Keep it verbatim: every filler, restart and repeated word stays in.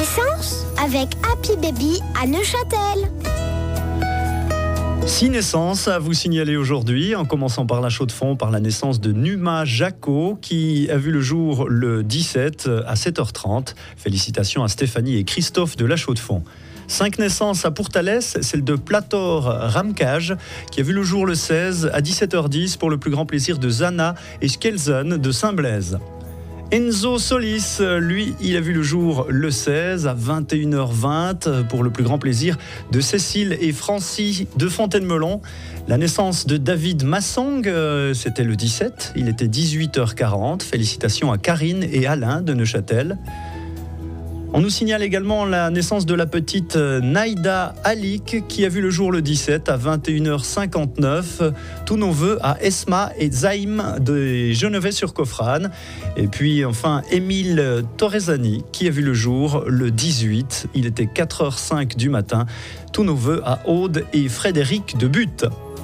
naissance avec Happy Baby à Neuchâtel. Six naissances à vous signaler aujourd'hui, en commençant par la Chaux-de-Fonds, par la naissance de Numa Jaco, qui a vu le jour le dix-sept à sept heures trente. Félicitations à Stéphanie et Christophe de la Chaux-de-Fonds. Cinq naissances à Pourtalès, celle de Plator Ramcage, qui a vu le jour le seize à dix-sept heures dix pour le plus grand plaisir de Zana et Skelzen de Saint-Blaise. Enzo Solis, lui, il a vu le jour le seize à vingt et une heures vingt pour le plus grand plaisir de Cécile et Francie de Fontaine-Melon. La naissance de David Massong, c'était le dix-sept, il était dix-huit heures quarante. Félicitations à Karine et Alain de Neuchâtel. On nous signale également la naissance de la petite Naïda Alik qui a vu le jour le dix-sept à vingt et une heures cinquante-neuf. Tous nos vœux à Esma et Zaïm de Genevet-sur-Coffrane. Et puis enfin Émile Torresani qui a vu le jour le dix-huit. Il était quatre heures cinq du matin. Tous nos vœux à Aude et Frédéric de Butte.